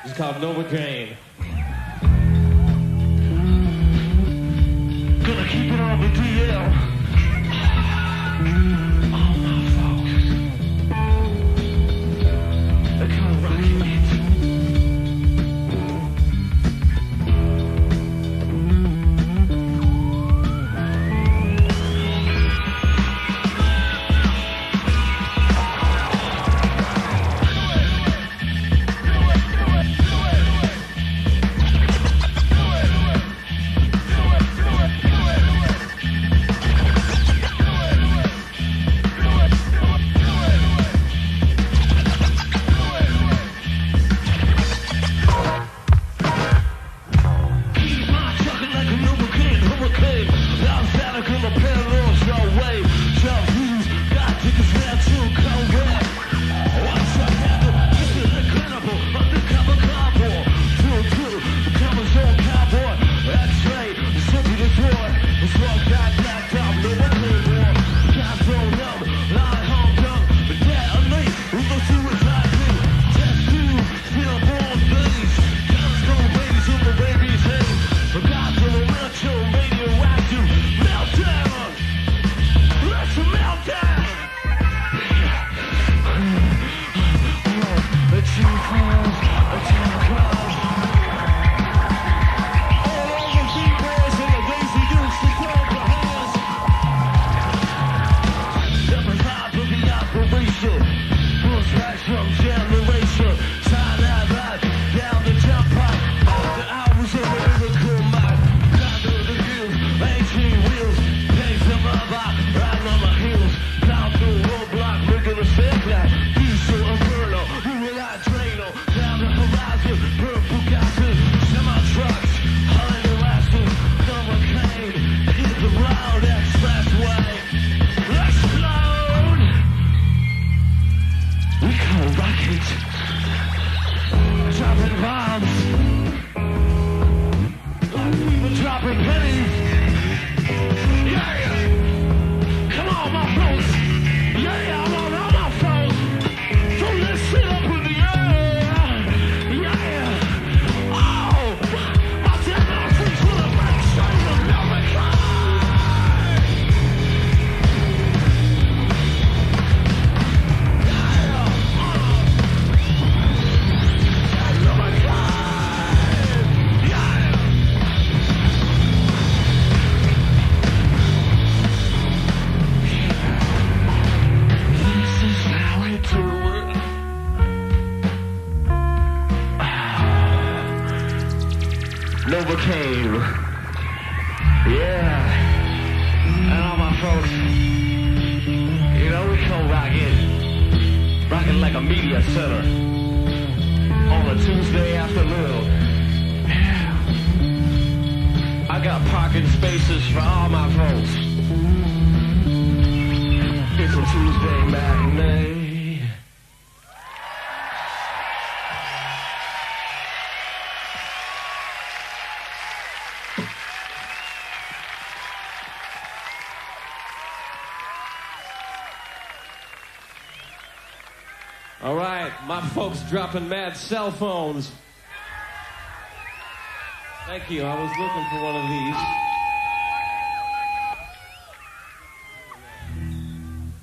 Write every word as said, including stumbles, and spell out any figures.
It's called Novocaine. Gonna keep it on the D L. All my folks. They're kind of rocky beats. Novocaine, yeah, and all my folks, you know, we come rockin', rockin' like a media center on a Tuesday afternoon. Yeah. I got parking spaces for all my folks. It's a Tuesday matinee. All right, my folks dropping mad cell phones. Thank you, I was looking for one of these.